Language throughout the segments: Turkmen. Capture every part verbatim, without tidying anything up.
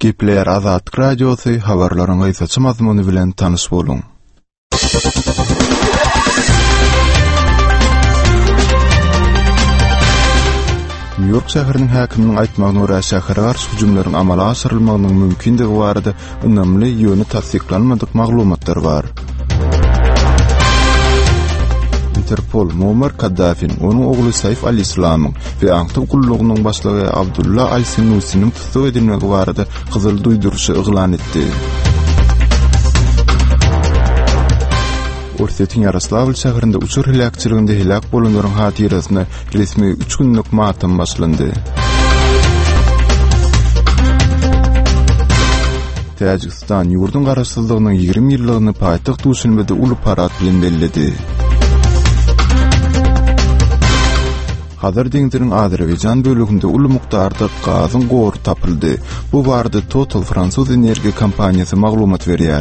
Gepler Azatlyk Radiosu habarlaryň aýsaçy mazmuny bilen tanış boluň. New York şäheriniň häkiminiň aýtmagyna görä şähere garşy hujumlaryň amala aşyrylmagynyň mümkinligi barada önemli ýöne tasdiklanmadyk maglumatlar bar. Interpol Muammar Kaddafi'nin, onun oğlu Saif al-Islam'ın ve Ankara Kulluğu'nun başlığı Abdullah al-Sinusi'nin tutuq edilmegi barada kızıl duyduruşu ıglan etti. Orset'in Yaroslavl şäherinde uçur hilakçylygynda hilak bolanlaryň hatirasyna resmi üç günlük matam başlandy. Tajikistan ýurdun garaşsyzlygynyň ýigirmi ýyllygyny paýtaxt düşünmede uly parat bilen belledi. Hazır deňdiriň Azerbaýjan bölüginde uly mukdarda gazyň gowy tapyldy. Bu barada Total Fransuz Enerji kompaniýasy maglumat berýär.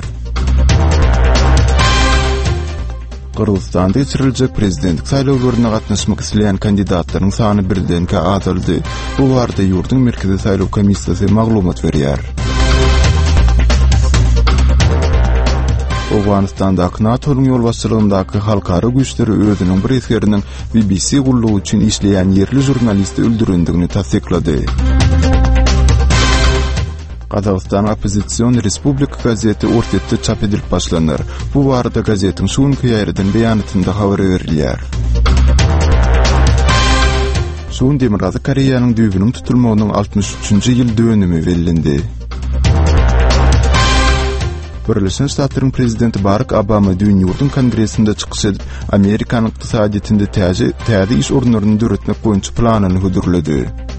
Kırgızstanda geçiriljek prezidentlik saýlawlaryna gatnaşmak isleýän kandidatlaryň sany birdenke azaldy. Bu barada ýurdun merkezi saýlaw komissiýasy maglumat berýär. Awganistandaky NATO'nun ýol başçylygyndaky halkara güýçleri özüniň bir esgeriniň B B C gullugy üçin işleýän yerli jurnalisti öldürendigini tasdiklady. Qazaqstan Opozisiýon Respublika gazeti ortatda çap edilip başlanýar. Bu barada gazetiň şu günkü ýerden beýanatynda habar berilýär. Şuň Demirgazy Koreýanyň düýbüniň tutulmagynyň altymyş üçünji ýyl dönümi bellendi. Birleşen Ştatlaryň prezidenti Barack Obama dün ýurdun kongresinde çykyş edip Amerikanyň ykdysadyetinde täze täze iş orunlaryny döretmek boýunça planyny hödürledi.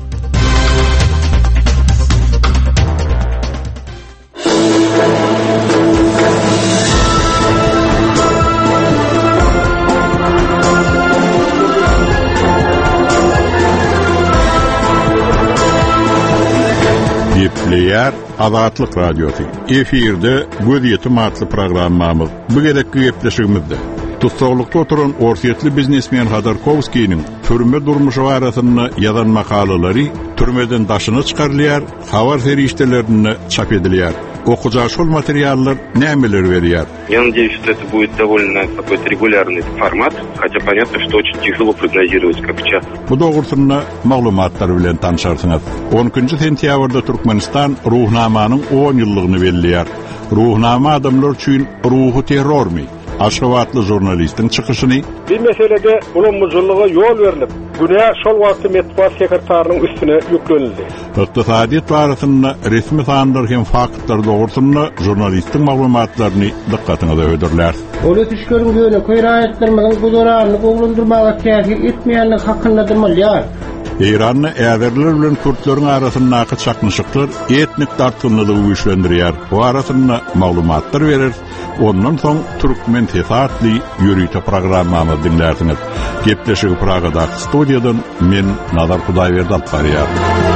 Gepler Azatlyk Radiosu. Efirde göz ýetim adly programmamyz. Bu gerekli gepleşigimizde tutsaqlykda oturan orsiýetli biznesmen Khodorkovskiň türme durmuşy barasyny ýazan makalary türmeden daşyna çykarylýar, habar feriştelerini çap edilýär. Okuja şol materiallar nämeler berýär? Я надеюсь, что это будет довольно какой-то регулярный формат, хотя понятно, что очень тяжело прогнозировать, как часто. Bu dogrusyna maglumatlar bilen tanışarsyňyz. onuncu sentýabrda Türkmenistan ruhnamanyň on ýyllygyny belleýär. Ruhnama adamlar üçin ruhu terrormy? Aşgabatly jurnalistiň çykyşyny bir meselede ulumuzlyga ýol berilip, günä şol wagty metbuat sekretarinyň üstüne ýüklenildi. Ykdysadyýet barasyna resmi sanlar hem faktlar dogrusyna jurnalistiň maglumatlaryny dikkatyňe öýdürler. Ol ötüşgörün göre köýraýetlerimiň guduranyny gowlandyrmaga täsir etmeýänlik hakynda demälýär. İran'ı äderler bilen Kürtleriň arasyndaky çaknyşyklar etnik tartymlygy güýçlendirýär. Bu arasynda maglumatlar berer. Ondan soň Türkmen tesatly ýürüýte programmamy dinlersiňiz. Gepleşigi Pragada studiýadan men Nazar Hudaýberdi alyp barýar.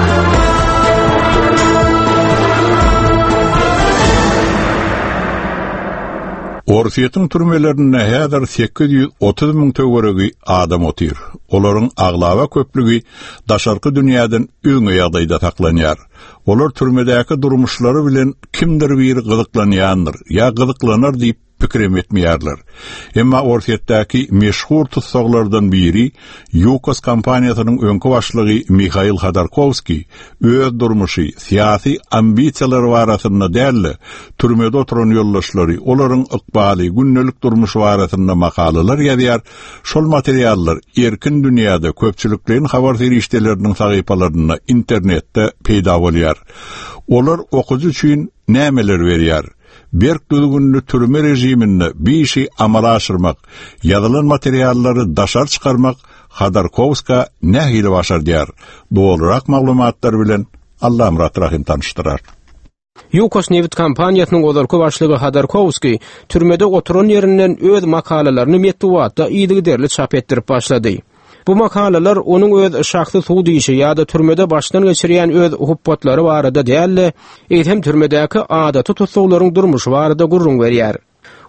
Orsiýetiň türmelerinde häzir sekiz ýüz otuz miň töweregi adam otyr. Olaryň aglaba köplügi daşarky dünýäden öňe ýagdaýda saklanýar. Olar türmedäki durmuşlary bilen kimdir bir gyzyklanýandyr, ýa gyzyklanar diýip pikir etmeýärler. Emma orsiýetdäki meşhur tutsaqlardan biri Yukos kompaniýasynyň öňkü başlygy Mikhail Khodorkovski öz durmuşy, syýasy ambisiýalary barasynda däli, türmede oturan ýoldaşlary, olaryň ykbaly, günnelik durmuşy barasynda makalalar ýazýar. Şol materiallar erkin dünýäde köpçülikliň habar ferişteleriniň sahypalaryna internetde peýda bolýar. Olar okujy üçin nämeler berýär? Berk düzgünlü türme rejimini bir işi amala aşırmak, yazılan materyalları daşar çıkarmak Khodorkovska nähili başar diýär. Doğrurak maglumatlar bilen Allah Murat Rahim tanıştırar. Yukos Nevit kompaniýasynyň gozarky başlygy Khodorkovski türmede oturan ýerinden öz makalalaryny metbuatda ýygy derli çap etdirip başlady. Bu makalalar onun öz şahsy suwdyşy ýa-da türmede başdan geçirýän öz huppatlary barada däl, eýsem türmedäki adaty tutsaglaryň durmuşy barada gurrun berýär.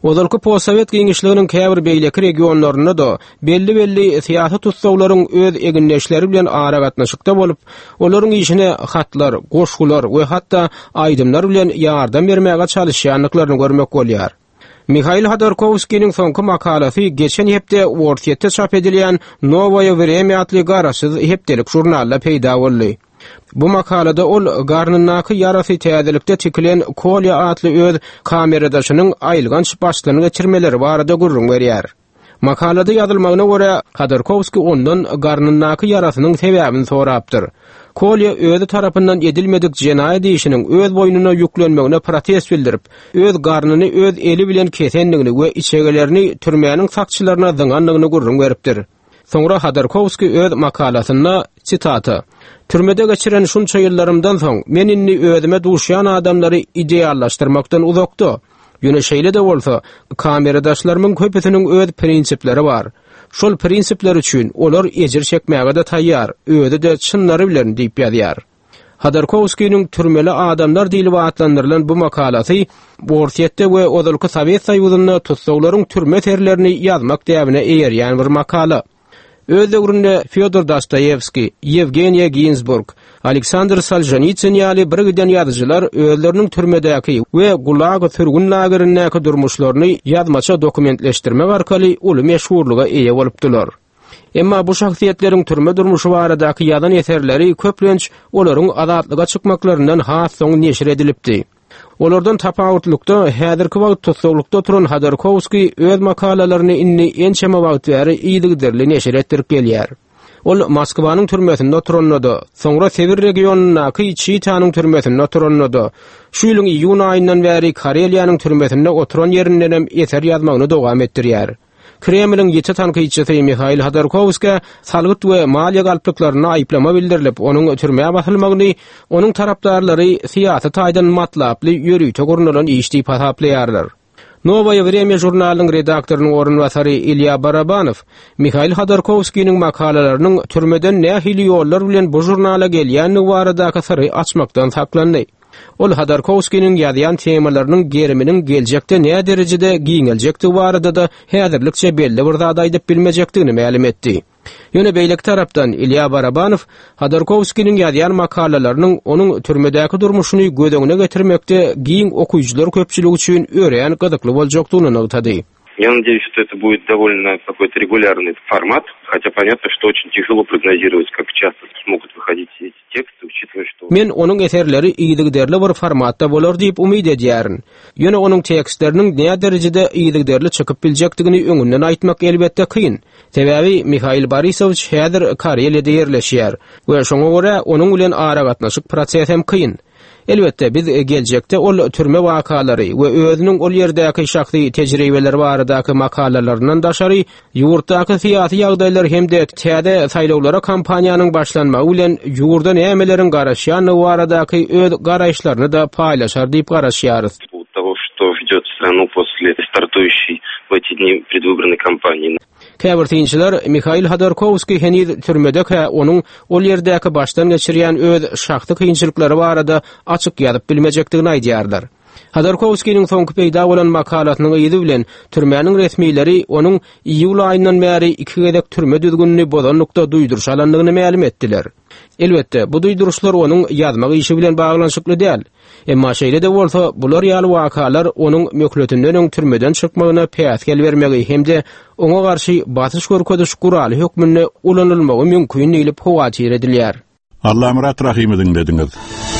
Ozalky Postsovet giňişliginiň käbir beýleki regionlaryna da belli belli syýasy tutsaglaryň öz eginleşleri bilen ara gatnaşykda bolup, olaryň işine hatlar, goşgular we hatda aýdymlar bilen ýardam bermäge çalışýanlyklaryny görmek bolýar. Mikhail Hodorkovskiň soňky makalasy geçen hepde Wortiyetde çap edilýän Novoye Vremya adly garaşsyz hepdelik jurnalda peýda boldy. Bu makalada ol garnyndaky yarasy täzelikde çekilen Kolya adly öz kameradaşynyň aýylgan başlygyny geçirmeleri barada gurrun berýär. Makalada ýazylmagyna görä Hodorkovski ondan garnyndaky yarasynyň sebäbini sorapdyr. Kolya özü tarapyndan edilmedik jenaýat işiniň öz boýnuna ýüklenmegine protest bildirip, öz garnyny öz eli bilen kesenligini we içegelerini türmäniň sakçylaryna zyňanlygyny gurrun beripdir. Soňra Hodorkovski öz makalasyna sitata: "Türmede geçiren şunça ýyllarymdan soň men inni özüme duşýan adamlary ideallaşdyrmakdan uzakda. Ýöne şeýle de bolsa, kameradaşlarymyň köpüsiniň öz prinsipleri bar. Şol prinsipler üçin olar ejir çekmäge de taýýar, özü de çynlary bilen" diýip ýazýar. Hodorkovskiň türmeli adamlar diýilip atlandyrylan bu makalasy Wortiyetde we Ozalky Sowet Soýuzyna tutsaglaryň türme terlerini ýazmak däbine eýerýän bir makala. Öz döwründe Fyodor Dostoyevski, Yevgeniy Ginsburg, Aleksandr Solzhenitsyn ýaly bir giden ýazyjylar özleriniň türmedäki we gulag sürgün lagerindäki durmuşlaryny ýazmaça dokumentleşdirmek arkaly uly meşhurlyga eýe bolupdylar. Emma bu şahsiýetleriň türme durmuşy baradaky ýazan eserleri köplenç olaryň azatlyga çykmaklaryndan has soň neşir edilipdi. Olardan tapawutlukda häzirki wagt tutsaglykda turan Hodorkovski öz makalalaryny inni ençeme wagt bäri iýdigderli neşir etdirip gelýär. Ol Moskwanyň türmesinde oturannada, soňra Sibir regionunaky Çitanyň türmesinde oturannada, şu ýylyň iýun aýyndan bäri Kareliýanyň türmesinde oturan ýerinden hem eser ýazmagyny dowam etdirýär. Kremlin ýeti tanqidçisi Mikhail Hodorkovski salgyt we maliýe galplyklaryna aýplama bildirilip, onuň türmäge basylmagyny onuň tarapdarlary syýasy taýdan matlaply ýörüýte gurnulan iş diýip hasaplaýarlar. Novoye Vremya jurnalynyň redaktorynyň orunbasary Ilya Barabanow Mikhail Hodorkovskiň makalalarynyň türmeden nähili ýollar bilen bu jurnala gelýänligi baradaky syry açmakdan saklandy. Ol Hodorkovskiň ýazýan temalarynyň geriminiň geljekde näme derejede giňeljekdi barada da häzirlikçe belli bir zat aýdyp bilmejekdigini ma'lum etdi. Ýöne beýlek tarapdan Ilya Barabanow Hodorkovskiň ýazýan makalalarynyň onuň türmedäki durmuşyny gödegine getirmekde giň okuýjylar köpçüligi üçin öreýän gyzykly boljakdygyny ýetdi. Я надеюсь, что это будет довольно какой-то регулярный формат, хотя понятно, что очень тяжело прогнозировать, как часто смогут выходить все эти тексты, учитывая, что... Men onuň eserleri iýdigderli bir formatda bolar diýip umyd edýärin. Ýöne onuň tekstleriniň näme derejede iýdigderli çykyp biljekdigini öňünden aýtmak elbetde kyn. Sebäbi Mikhail Borisowicz häzir Kareliýede ýerleşýär we şoňa görä onuň bilen ara gatnaşyk proses hem kyn. Elbette biz geljekde ol türme wakalary we özüniň ol ýerdäki şahsy tejribeleri baradaky makalalaryndan daşary ýurtdaky syýasy ýagdaýlar hemde täze saýlawlara kampaniýanyň başlanmagy bilen ýurda nämeleriň garaşýany baradaky öz garaşlaryny da paýlaşar diýip garaşýarys. Того, что ждет страну после стартующей в эти дни предвыборной кампании. Käbirtiňçiler Mikhail Hodorkovski heniz türmede ka onuň ol ýerdäki başdan geçirýän öz şahsy kynçylyklary barada açyk ýazyp bilmejekdigini aýdýarlar. Hodorkovskiň soňky peýda bolan makalasynyň ýyzy bilen türmäniň resmiýleri onuň iýul aýyndan bäri iki gezek türme düzgünlüğini bozanlykda duýdurşalandygyny ma'lum etdiler. Elbette bu duýduruşlar onuň ýazmak işi bilen baglanşykly däl. Emma şeýle de bolsa, bular ýaly wakalar onuň mökletinden öň türmeden çykmagyna päsgel bermegi hemde oňa garşy batyş görkeş guraly hökmüne ulanylmagy mümkin diýilip howaçyr edilýär. Allah Murat Rahimiň dediňiz.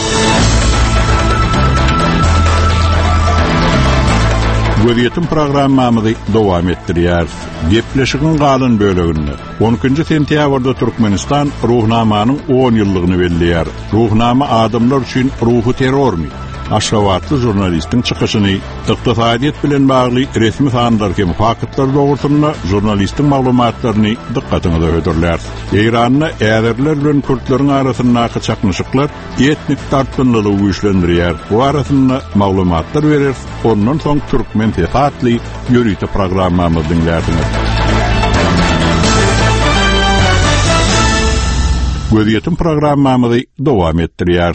Wediýetim programmamyzy dowam etdirýär. Gepleşigiň galan böleginde on ikinji sentýabrda Türkmenistan ruhnamanyň on ýyllygyny belleýär. Ruhnama adamlar üçin ruhu terrormy? Aşgabatly jurnalistiň çykyşyny ykdysadyýet bilen bagly resmi sanlar kem fakatlar dogrusyna jurnalistiň maglumatlaryny dikkatyňize öýdürler. Eýranyň äderler bilen Kürtleriň arasyndaky çaknyşyklar etnik tartymlylygy güýçlendirýär. Bu arasynda maglumatlar berer. Ondan soň türkmen tefatly ýörüýte programmamyzy dinlärsiniz. Wediýetim programmamyzy dowam etdirýär.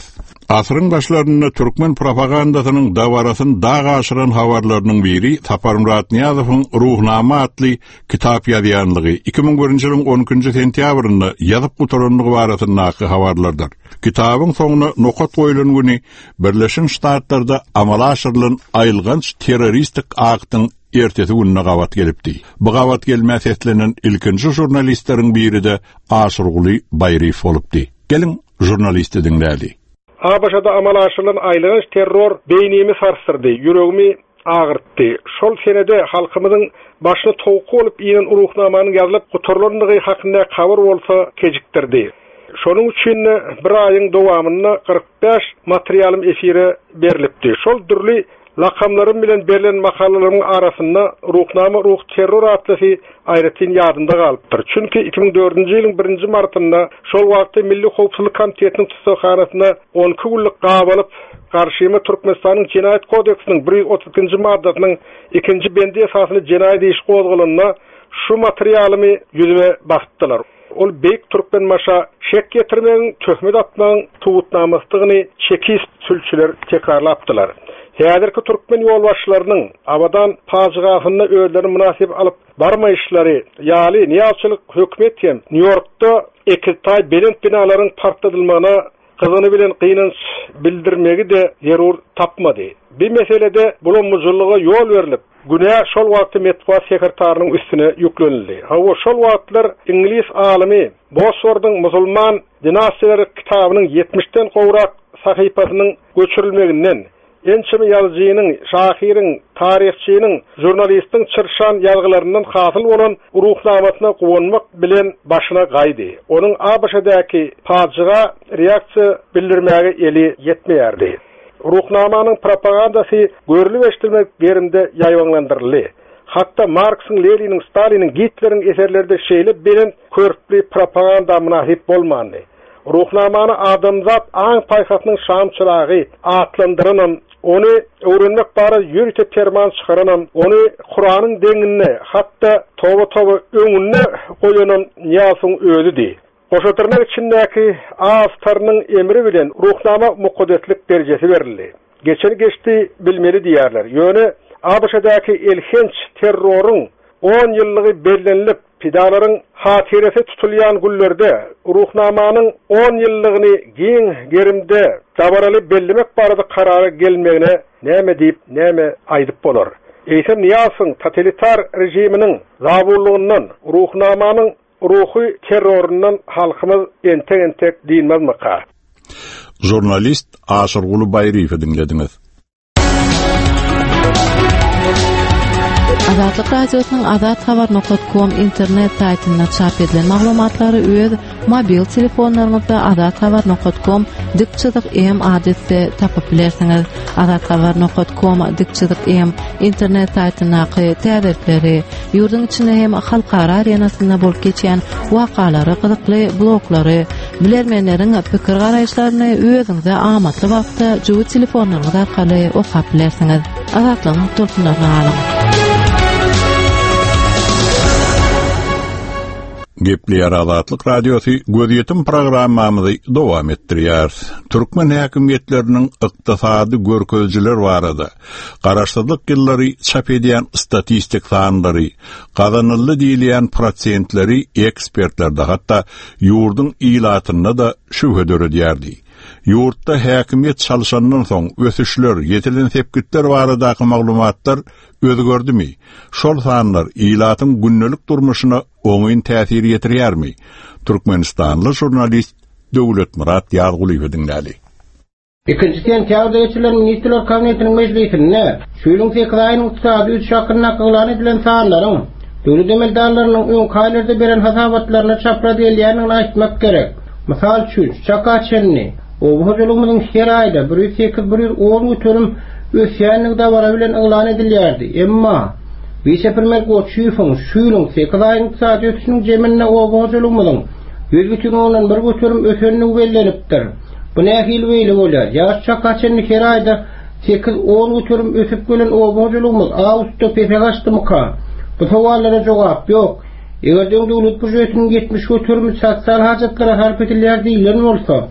Asrın başlarında Türkmen propagandasynyň dawarasyn dağa aşyran habarlarynyň biri Tapar Murat Niyazow'un Ruhnama atly kitap ýazýanlygy iki ming birinji ýylyň onunçy sentýabrynda ýazyp guturanlygy barasyndaky habarlardyr. Kitabyň soňuna nokat goýulan güni Birleşik Ştatlarda amala aşyrylan aýylganç terroristik aktyň ertesi gününe gawat gelipdi. Bu gawat gelmäs etlenen ilkinji jurnalistleriň biri de Aşyrguly Bayrif bolupdy. Gelin jurnalisti dinlädi. A B Ş'da amala aşyrylan aýylganç terror beýnimi sarsyrdy, ýüregimi agyrtdy. Şol senede halkymyzyň başyna towuk bolup ýenen Ruhnamanyň ýazylyp guturlandygy hakynda habar bolsa kejikdirdi. Şonuň üçin bir aýyň dowamyna kırk beş materialym efire berilipdi. Şol dürli lakamlarym bilen berilen makalalaryň arasynda Ruhnama ruh terror atlasy aýratyn ýadynda galypdyr. Çünki iki ming dördünçi ýylyň birinji martynda şol wagtda Milli Howpsuzlyk Komitetiniň tutsakhanasyna on iki günlik gabalyp garşyma Türkmenistanyň Jinayet Kodeksiniň bir ýüz otuz ikinji maddasynyň ikinji bendi esasyny jinayet iş gozgalyna şu materialymy ýüzüme basdylar. Ol beýik türkmen maşa şek getirmeň, töhmet atmaň tuğutnamasdygyny çekis sülçüler tekrarlapdylar. Häzirki türkmen ýolbaşçylarynyň abadan paçygasyna özleri münasip alyp barmaýyşlary, ýaly niýazçylyk hökümet hem New Yorkda ekiltay belent binalaryň partladylmagyna kyzyny bilen gynanç bildirmegi de ýerur tapmady. Bir meselede bulanmyjylyga ýol berilip, günä şol wagtda Metbuat sekretarinyň üstüne ýüklenildi. Hawa şol wagtlar İngiliz alimi Boswordyň Musulman dinastiýalary kitabynyň yetmişden gowrak sahypasynyň göçürilmeginden ençimi ýazgynyň, şahyryň, tarihçiniň, jurnalistiň çyrşan ýalgylaryndan hasyl bolan ruhnamasyna gowanmak bilen başyna gaýdy. Onuň A B Ş'däki paçyga reaksiýa bildirmäge eli ýetmeýärdi. Ruhnamanyň propagandasy görülip eşitilmek berimde ýaýwanlandyryldy. Hatda Marxyň, Leniniň, Staliniň, Hitleriň eserlerinde şeýle bilen körpli propaganda münasip bolmandy. Ruhnamany adamzat aň paýhatynyň şamçylagy atlandyrynan, onu öwrenmek bara ýürüte terman çykaran, onu Kur'anyň deňine, hatda toba-toba öňüne goýanan Niýasyň özüdi. Goşatyrmak içindäki ağızlarının emri bilen ruhnama mukaddeslik derecesi verildi. Geçen geçti bilmeli diýerler. Ýöne A B Ş'däki elhenç terrorun on ýyllygy bellenilip, pidalaryň hatiresi tutulýan güllerde ruhnamanyň on ýyllygyny giň gerimde dabaraly bellemek barada karara gelmegine näme diýip näme aýdyp bolar. Eýsem Niýasyň totalitar rejiminiň zaburlugyndan ruhnamanyň ruhy terrorundan halkymyz entek-entek diýilmezmika. Jurnalist Aşyrguly Baýryfy dinlediňiz. Azatlyk radiosynyň azat habar nokta com internet saýtynda çap edilen maglumatlary öz mobil telefonlaryňyzda azat habar nokta com dikçilik em adresde tapyp bilersiňiz. azat habar nokta com dikçilik em internet saýtynaky täzeleri, ýurdun içinde hem halkara arenasynda bolup geçen wakalary, gyzykly bloglary, bilermenleriň pikir garaýşlaryny özüňize amatly wagtda jowu telefonlaryňyz arkaly okap bilersiňiz. Azatlygyň tulkunlaryny alyň. Gepli Azatlyk radiosu gözýetim programmamyzy dowam etdirýär. Türkmen häkimetleriniň ykdysady görkezjiler barada garaşdyrlyk ýyllary çap edýän statistik sanlary, gazanyldy diýilen prosentleri ekspertlerde hatda ýurdun ilatyna da şübhe döredýärdi. Ýurtda häkimet çalşandan soň ösüşler, ýetilen sepkitler baradaky maglumatlar özgördümi? Şol sanlar ilatyň günnelik durmuşyna oňyn täsir ýetirýärmi? Türkmenistanly jurnalist Döwlet Murat Ýazgulyw dinlädi. İkinci sentýabrda geçirilen Ministrler Kabinetiniň meclisinde şuýlyň sekiz aýynyň ykdysady üç şakyrna kılan edilen sanlaryň döwlet emeldarlarynyň öň kaýlarda beren hasabatlaryna çapra edilýänini aýtmak gerek. Mysal üçin Çakaçenni o hojulygymyň her aýda bir ýüz sekiz bir ýüz on götürüm ösýänlik dabara bilen elan edilýärdi. Emma Vice-Premier Goçyýewiň şuýlyň sekiz aýynyň ykdysady ösüşiniň jemine o hojulygymyň yüz бүтүн oňdan bir götürüm ösenini bellenipdir. Bu nähil beýle bolýar. Ýaş Çakaçenni her aýda sekiz on götürüm ösüp gelen o hojulygymyň awustda pepegaçdymyka? Bu sowalara jogap ýok. Eger döwlet budjetiniň yetmiş götürüm sosial hajatlara sarf edilýär diýilen bolsa,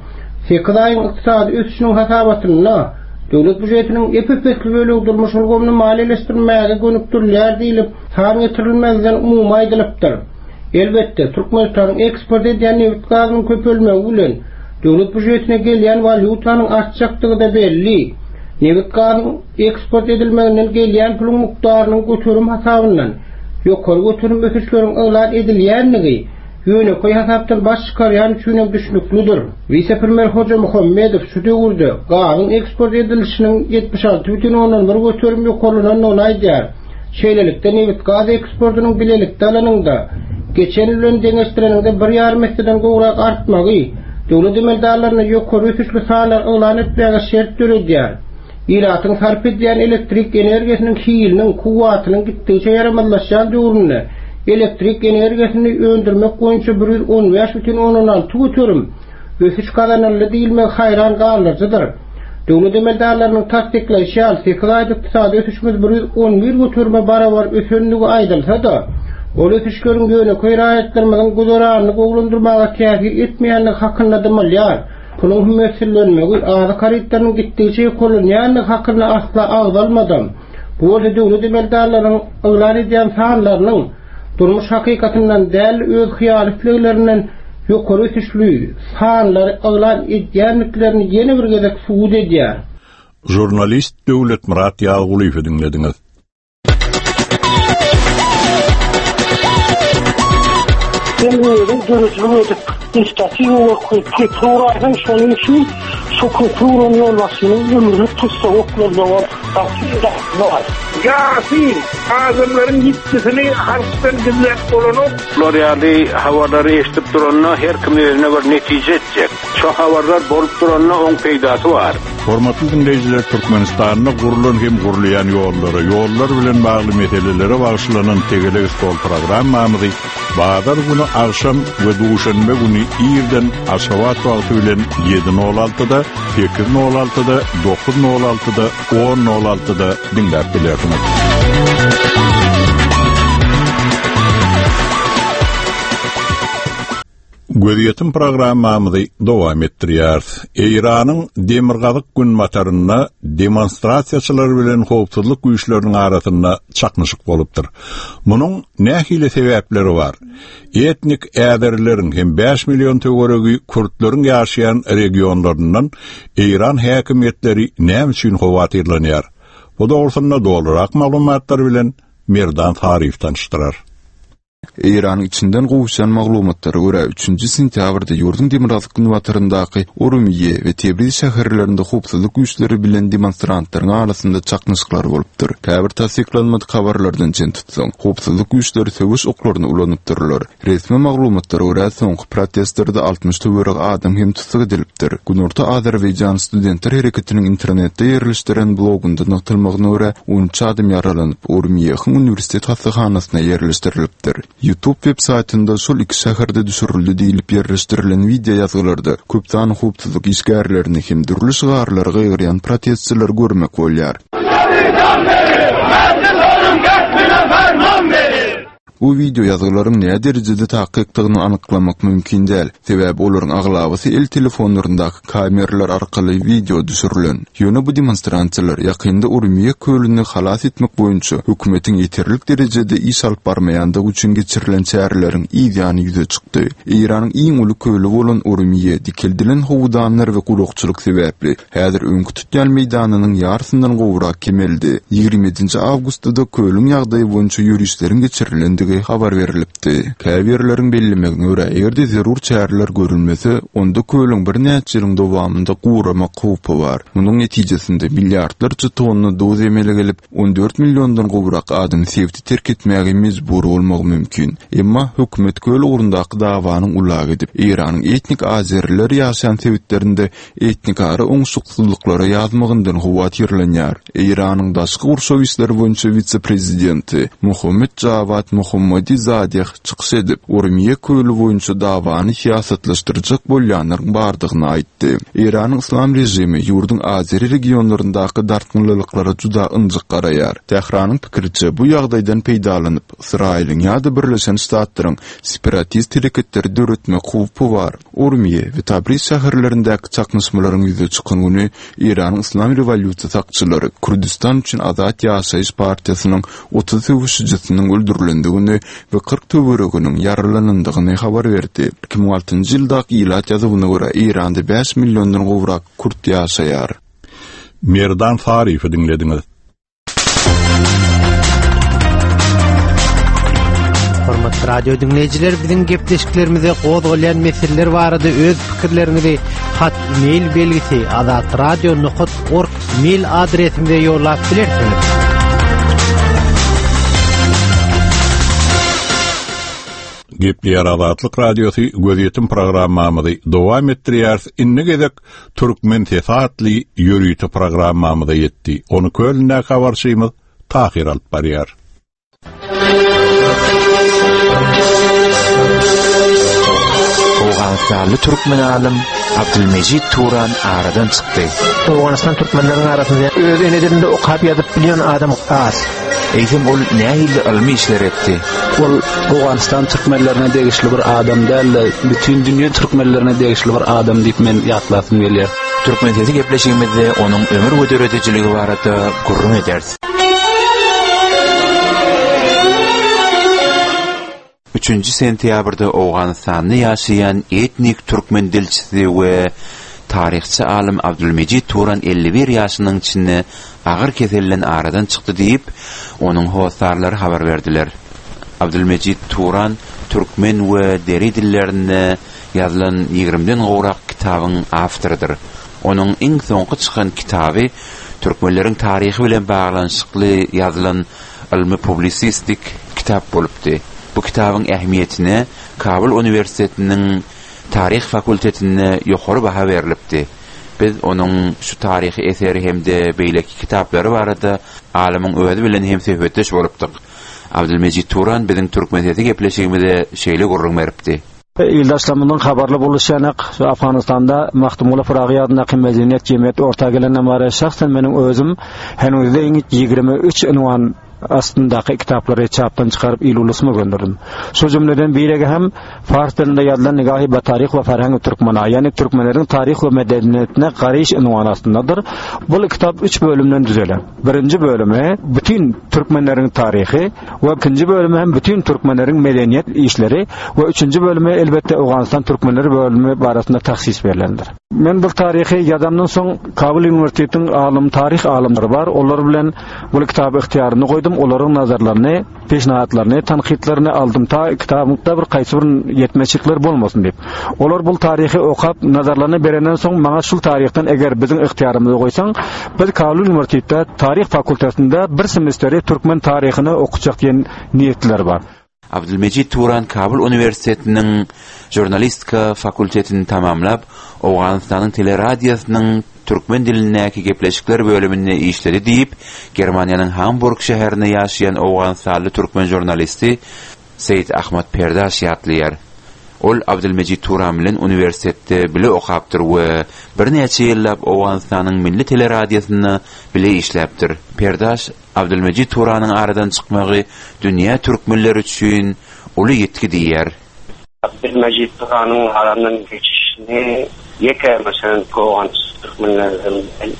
sekiz aýyň ykdysady ösüşiniň hasabatyna döwlet budjetiniň epepetli bölegi durmuş bolgyny maliýeleşdirmäge gönükdirler diýilip taň getirilmezden umumy aýdylypdyr. Elbetde Türkmenistanyň eksport edýän neft gazynyň köpelmegi bilen döwlet budjetine gelýän valyutanyň artjakdygy da belli. Neft gazynyň eksport edilmeginden gelýän puluň mukdarynyň göterim hasabyndan ýokary göterim ösüşleriň ýylan edilýänligi ýöne koý hasapdan baş çykarýan üçin düşnüklidir. Vice-premier Hoca Muhammedow şu döwürde gazyň eksport edilişiniň yetmiş alty бүтүn oňdan bir göterim ýokarylan olaýdýar. Şeýlelikde neft gaz eksportunyň bilelikde alanynda geçen ýylyň deňeşdireninde bir ýarym metreden gowrak artmagy döwlet emeldarlaryna ýokary ösüşli sanlar ýylan etmäge şert döredýär. Iratyň sarf edýän elektrik energiýasiniň hiliniň kuwatynyň gitdiňçe ýaramazlaşýan döwründe elektrik energiýasyny öndürmek boýunça bir yüz on beş бүтүn oňdan alty göterim ösüş kazanyldy diýilmek haýran galyjydyr. Döwlet emeldarlarynyň tasdikleýişi sekiz aýda ykdysady ösüşimiz bir yüz on bir göterime barabar ösendigi aýdylsa-da, ol ösüşleriň ýöne koý raýatlarymyň guzaranyny gowlandyrmaga täsir etmeýänligi hakynda demälýär. Puluň hümmetlenmegi aza karitlaryň gitdiňçe kolonýanlyk hakynda asla agdalmadan, bu döwlet emeldarlarynyň ýylan edýän sanlarynyň durmuş hakykatyndan däl öz hyýalytlerinden ýokary ösüşli sanlary ýylan edýänliklerini ýene bir gezek suwud edýär. Jurnalist Döwlet Murat Ýalgulywy dinlediňiz. Kendilerinin görücülüğü edip istasyonu ve kulturayın şunun için şu kulturun yollasının ömrü tutsa oklarında var. Aslında var. Yasin, azımların gittisini harçtan gizlep olunup Loryali havaları eşitip duranına her kimlerine bir netice edecek. Şu havalar bolup duranına on peydası var. Hormatly dinleyijiler, Türkmenistanyna gurulan hem gurulayan ýollary, ýollar bilen bagly meselelere bagyşlanan Tegeleg Stol programmamyzy Bazar günü akşam we duşanbe günü ýerden Aşgabat wagty bilen ýedi nol altyda, sekiz nol altyda, dokuz nol altyda, on nol altyda dinläp bilersiňiz. Göziyetim programmamyzy dowam etdirýär. Eýranyň demirgazyk gün mataryna demonstrasiýaçylar bilen howpsuzlyk güýçleriniň arasynda çaknyşyk bolupdyr. Munyň nähili sebäpleri bar. Etnik äderleriň hem beş million töweregi kurtleriň ýaşaýan regionlaryndan Eýran häkimetleri näme üçin howatyrlanýar? Bu dogrusynda dolarak maglumatlar bilen Merdan Tarif tanıştyrar. Eýranyň içinden gowuşan maglumatlary görä üçünji sentýabrda ýurdun demirgazyk gün wataryndaky Urumiyye we Tebriz şäherlerinde howpsuzlyk güýçleri bilen demonstrantlaryň arasynda çaknyşyklar bolupdyr. Käbir tasdiklanmady habarlardan jen tutsaň, howpsuzlyk güýçleri söwüş oklaryny ulanypdyrlar. Resmi maglumatlara görä soňky protestlarda altmış töwerek adam hem tutsak edilipdir. Günorta Azerbaýjan studentler hereketiniň internetde ýerleşdiren blogunda noktalmagyna görä on üç adam yaralanyp Urumiyye Uniwersitet hastaxanasyna ýerleşdirilipdir. YouTube web saytynda şol iki şäherde düşürildi diýilip ýerleşdirilen video ýazgylarda köp sany howpsuzlyk işgärlerini hem dürli şygarlary gaýryan protestçiler görmek bolýar. Bu video ýazgylaryň näme derejede taýykdygyny anyklamak mümkin däl. Sebäbi olaryň aglabysy el telefonlaryndaky kameralar arkaly video düşürilen. Ýöne bu demonstrantçylar ýakynda Urumiyye kölüni halas etmek boýunça hökümetiň ýeterlik derejede iş alyp barmaýandygy üçin geçirilen çäreleriň ýygyany ýüze çykdy. Eýranyň iň uly köli bolan Urumiyye dikildilen howdanlar we gulukçylyk sebäpli häzir öňkü tutýan meýdanynyň ýarysyndan gowrak kemeldi. ýigrimenti awgustda köliň ýagdaýy boýunça ýürüýüşleriň geçirilen habar verilipdi. Käbirleriň bellemegine görä, egerde zerur çäreler görülmese, onda köliň bir näçe ýylyň dowamında gurama howpy bar. Munyň netijesinde milliardlarça tonna doz emele gelip, on dört milliondan gowrak adam sevdi terk etmäge mejbur bolmagy mümkin. Emma hökümet köl ugurundaky dawanyň ulag edip, Eýranyň etnik azerler ýaşaýan sebitlerinde etnik ara oňşuksuzlyklara ýazmagyndan howatyrlanýar. Eýranyň daşky urşaw işleri boýunça vice-prezidenti Muhammed Javad Muhammadi Zadeh çykyş edip, Urmiye köýlü boýunça dawany siýasatlaşdyrjak bolýanlaryň bardygyny aýtdy. Iranyň islam rejimi ýurdun Azeri regionlaryndaky dartynlylyklara juda ynjyk garaýar. Tehranyň pikirçe, bu ýagdaýdan peýdalanyp, Israýlyň ýa-da Birleşen Ştatlaryň separatist hareketleri döretme howpy bar. Urmiye we Tabriz şäherlerindäki çaknysmalaryň ýüze çykanyny Iranyň Islam rewolýusiýasy sakçylary Kurdistan üçin Azat ýaşaýyş partiýasynyň otuz ýygynyň öldürilendigini we kırk töwereginiň yaralanandygyny habar berdi. iki bin altıncı ýyldaky ýylat ýazybyna görä Iranda beş millionddan gowrak Kurd ýaşaýar. Merdan Farifi dinlediňiz. Hormatly radio dinleyijiler, biziň gepleşiklerimize gozgalayan meseleler barada öz pikirlerinizi hat mail belgisi azat radio nokta org mail adresimize ýollap bilersiňiz. Gepler Azatlyk Radiosu gözetim programmamyzy dowam etdirýär. Inne gezek türkmen tesatly ýörüýti programmamyza ýetdi. Onu Kölnä habarçymyz Tahir alyp barýar. Awganystanly türkmen alim Abdülmejid Turan aradan çykdy. Awganystan türkmenleriň arasynda öz enelerinde okap ýazyp bilýän adam az. Eýsem ol nähili ilmi işler etdi. Ol Awganystan türkmenlerine degişli bir adam däl, bütün dünýä türkmenlerine degişli bir adam diýip men ýatlasym gelýär. Türkmen tezi gepleşigimizde onuň ömür göderedijiligi barada gurrun ederdi. üçünçi sentýabrda Awganystanda ýaşaýan etnik türkmen dilçisi we tarihçi alim Abdülmejid Turan elli bir ýaşynyň içinde agyr kesellen aradan çykdy diýip onuň howsarlary habar berdiler. Abdülmejid Turan türkmen we deri dillerinde ýazylan ýigrimden gowrak kitabyň awtorydyr. Onuň iň soňky çykan kitaby türkmenleriň taryhy bilen baglanyşykly ýazylan ilmi publisistik kitap bolupdy. Bu kitabyň ähmiýetine Kabul Uniwersitetiniň tarih fakultetine ýokary baha berilipdi. Biz onuň şu tarihi eseri hemde beýleki kitaplary barada alymyň özi bilen hem söhbetleş bolupdyk. Abdülmejid Turan biziň türkmençe gepleşigimizde şeýle gurrun beripdi. Ýyldaşlarymyň habarly boluşýanak Afganistanda Mahtumula Firagy adyna medeniyet jemgyýeti orta gelenden bara şahsen meniň özüm henüzde ýygrimi üç unwan aslyndaky kitaplary çapdan çykaryp ilulusma gönderdim. Şu jümleden biregi hem fars dilinde ýazylan Nigahi ba tarih we ferhang türkmena, ýani türkmenleriň tarih we medeniyetine garaýyş unwan aslyndadyr. Bu kitap üç bölümden düzelen. Birinji bölümi bütün türkmenleriň tarihi we ikinji bölümi hem bütün türkmenleriň medeniyet işleri we üçünji bölümi elbetde Awganystan türkmenleri bölümi barasynda tahsis berilendir. Men bu tarihi ýazamdan soň Kabul Uniwersitetiniň alim tarih alimleri bar. Olar bilen bu kitaby ihtiýaryny goýdum. Olaryň nazarlaryny, peşnahatlaryny, tanqidlerini aldım ta kitabymda bir gaýsy bir ýetmeçlikler bolmasyn diýip. Olar bu tarihi okap nazarlaryny berenden soň maňa şul tarihden eger biziň ihtiýarymyzy goýsaň, biz Kabul Uniwersitetinde tarih fakultetinde bir semesteri türkmen tarihini okujak diýen niýetler bar. Abdülmejid Turan Kabul Uniwersitetiniň jurnalistika fakultetini tamamlap, Awganystanyň teleradiosynyň türkmen dilindäki gepleşikler bölüminde işledi diýip, Germaniýanyň Hamburg şäherinde ýaşaýan Awganystanly türkmen jurnalisti Seyit Ahmet Perdaş ýatlýar. Ol Abdülmejid Turan bilen uniwersitetde bile okapdyr we bir neçe ýyllap Awganystanyň milli teleradiosyna bile işläpdir. Perdaş Abdülmejid Turanyň aradan çykmagy dünýä türkmenleri üçin uly ýetki diýär. Abdülmejid Turanyň aradan geçişini ýeke meselem goýan türkmenlerden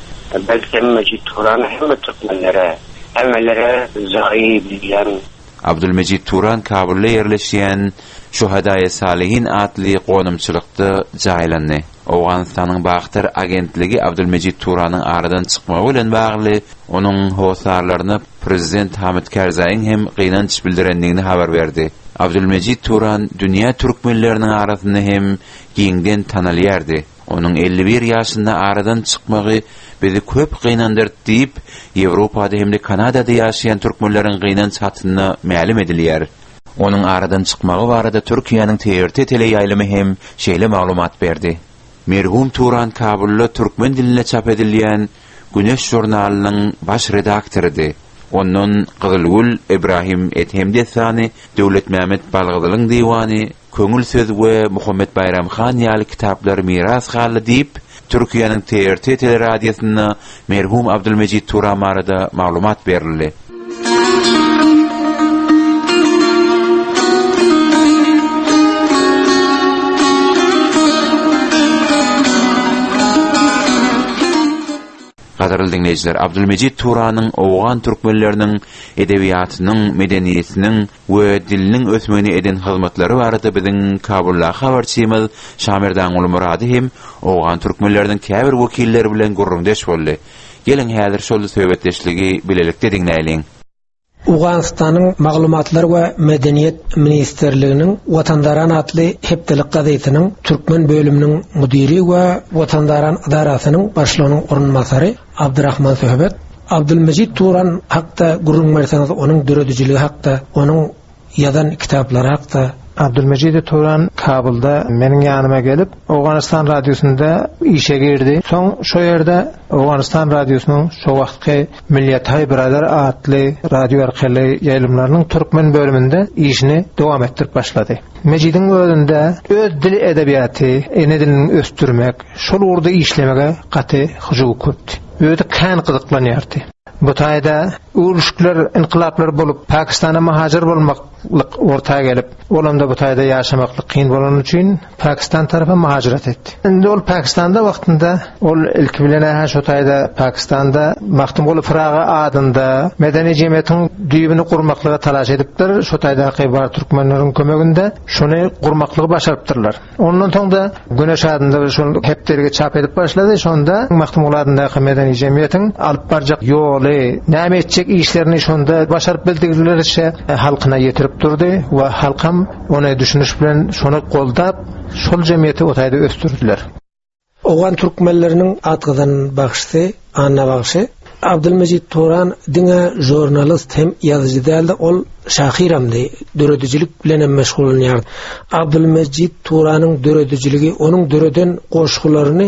belki Abdülmejid Turan hem türkmenlere hemlere zayi bilen. Abdülmejid Turan Kabul'da yerleşýän Şuhada-i Salihin adly gonumçylykda jaýlandy. Awganystanyň Bagtar agentligi Abdülmejid Turanyň aradan çykmagy bilen bagly onuň howsarlaryny prezident Hamid Karzaýyň hem gynanç bildirendigini habar berdi. Abdülmejid Turan dünýä türkmenleriniň arasynda hem giňden tanalýardy. Onuň elli bir ýaşynda aradan çykmagy bizi köp gynandyrdy diýip Ýewropada hem de Kanadada ýaşaýan türkmenleriň gynanç hatyny ma'lum edilýär. Onuň aradan çykmagy barada Türkiýanyň T R T teleýaýlymy hem şeýle maglumat berdi. Merhum Turan Kabul'da türkmen diline çap edilýän Güneş jurnalynyň baş redaktorydy. ondan Qızılgül İbrahim Ethemdesani, Döwlet Mehmet Balgydylyň diwany, Köngül söz we Muhammed Bayram Khan ýaly kitaplary miras galy diýip Türkiýanyň T R T teleradiosyna merhum Abdülmejid Turan barada maglumat berildi. Gadarly dinleyijiler, Abdülmejid Turanyň owgan türkmenleriniň edebiýatynyň, medeniýetiniň we diliniň ösmegini eden hyzmatlary barada biziň Kabulda habarçymyz Şamerdan uly Murady hem owgan türkmenleriniň käbir wekilleri bilen gurrundeş boldy. Geliň häzir şol söhbetdeşligi bilelikde dinleýin. Awganystanyň maglumatlar we medeniýet ministrliginiň Watandaran atly hepdelik gazetynyň türkmen bölüminiň müdiri we Watandaran idarasynyň başlygynyň orunmasary Abdurrahman Söhbet Abdülmejid Turan hakda gurrunmaýsanys onuň döredijiligi hakda, onuň ýazan kitaplary hakda. Abdülmejid Turan Kabulda meniň ýanyma gelip Awganystan radiosunda işe girdi. Soň şo ýerde Awganystan radiosynyň şo wagtky Milliýet Biradar atly radio arkaly ýaýlymlarynyň türkmen bölüminde işini dowam etdirip başlady. Mejidiň özünde öz dil edebiýaty, ene dilini östürmek, şol urda işlemege gaty hyjy köpdi. Öýde kän gyzyklanýardy. Bu taýda uruşlar, inqilaplar bolup Pakistana muhajir bolmaklyk ortaga gelip, olamda bu taýda ýaşamaklyk kyn bolan üçin Pakistan tarapy muhajirat etdi. Endi ol Pakistanda wagtynda ol ilk bilen şo taýda Pakistanda Mahtumul Firaga adynda medeni jemgyýetiň düýbini gurmaklyga talaş edipdir. Şo taýda gybar türkmenleriň kömeginde şonu gurmaklygy başarypdyrlar. Ondan soň da Güneş adynda şol hepderge çap edip başlady. Şonda Mahtumul adyndaky medeni jemgyýetiň alyp barjak ýoly, näme etjek işlerini şonda başaryp bildirdilerçe halkyna ýetirip durdy we halkam ony düşünüş bilen şonu goldap şol jemgyýeti o taýda östürdiler. Owgan türkmenleriniň atgydan bagşy, anna bagşy Abdülmejid Turan diňe jurnalist hem ýazyjy däldi, ol şahiramdy, döredijilik bilen meşgul bolýar. Abdülmejid Turanyň döredijiligi, onuň döreden goşgularyny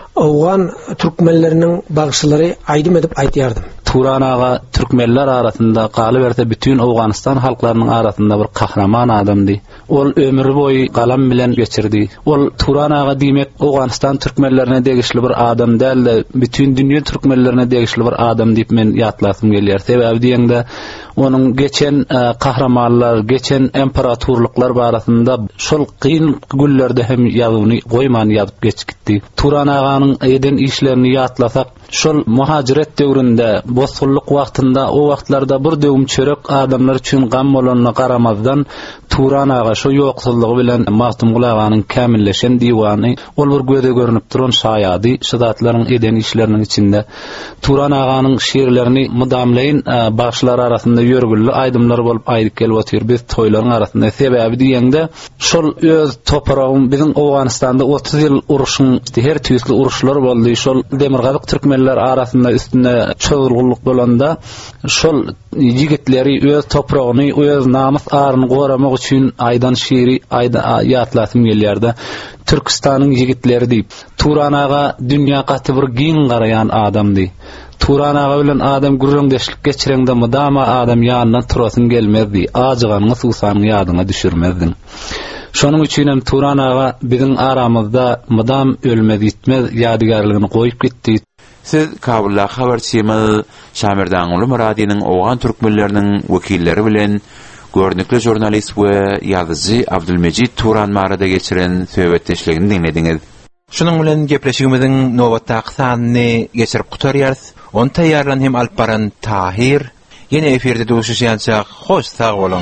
Owgan türkmenleriniň bagşylary aýdym edip aýtýardy. Turan ağa türkmenler arasında galy berse bütün Awganystan halklarynyň arasında bir kahraman adamdy. Ol ömrü boyu galam bilen geçirdi. Ol Turan ağa diýmek Awganystan türkmenlerine degişli bir adam däl, bütün dünýä türkmenlerine degişli bir adam diýip men ýatlasym gelýär. Sebäbi diýende onuň geçen kahramanlar, geçen imperatorluklar barasında şol kyn güllerde hem ýazyny goýman ýazyp geçipdi. Turan ağanyň eden işlerini ýatlasak, şol muhajiret döwründe bozgulluk wagtynda o wagtlarda bir döwüm çörek adamlar üçin gam bolanyna garamazdan Turan ağa şo ýoksullygy bilen Mahtumul aganyň kämilleşen diwany ol bir göze görünüp duran şaýady şadatlaryň eden işleriniň içinde Turan aganyň şiirlerini mudamlaýyn başlar arasynda ýörgüllü aýdymlar bolup aýdyp gelip otyr. Biz toýlaryň arasynda sebäbi diýende şol öz topragym biziň Awganystanda otuz ýyl uruşyň her türlü uruşlar boldy. Şol demirgazyk türkmenler arasynda üstüne çözülgünlük bolanda şol ýigitleri öz topragyny, öz namus aryny goramak üçin aýdan şiiri aýda ýatlasym gelýärdi. Türkistanyň ýigitleri diýip, Turan ağa dünýä gaty bir giň garayan adamdy. Turan ağa bilen adam gurrundeşlik geçirende mudama adam ýanyndan turasyn gelmezdi. Ajyganyň susanyň ýadyna düşürmezdi. Şonuň üçin hem Turan ağa biziň aramyzda mudam ölmez gitmez ýadygarlygyny goýup gitdi. Siz Kabulda habarçymyz Şamerdan uly Muradynyň owgan türkmenleriniň wekilleri bilen görnükli jurnalist we ýazyjy Abdülmejid Turan barada geçiren söhbetdeşligini dinlediňiz. Şunun bilen gepleşigimiziň nowatdaky sanyny geçirip gutarýarys. Onu taýýarlan hem alyp baran Tahir ýene eferde duşuşýançak. Hoş sag bolun.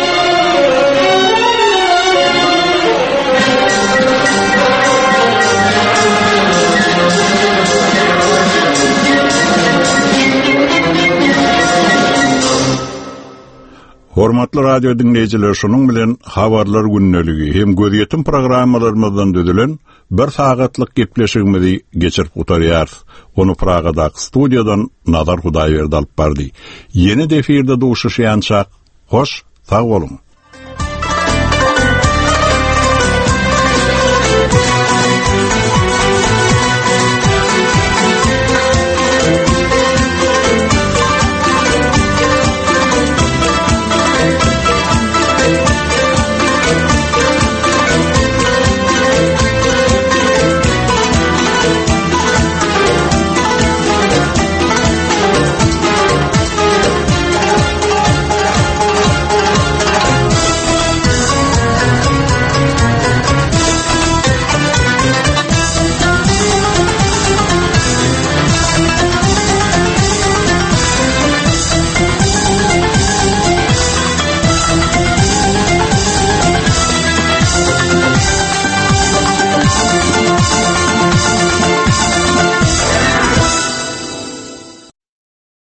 Hormatly radio dinleyijiler, şonuň bilen habarlar günneligi hem gözýetim programmalarymyzdan düzülen bir sagatlyk gepleşigimizi geçirip utarýar. Onu Pragadaky studiýadan Nazar Hudaýberdi alyp bardy. Ýeni eferde duşuşýançak. Hoş, sag bolun.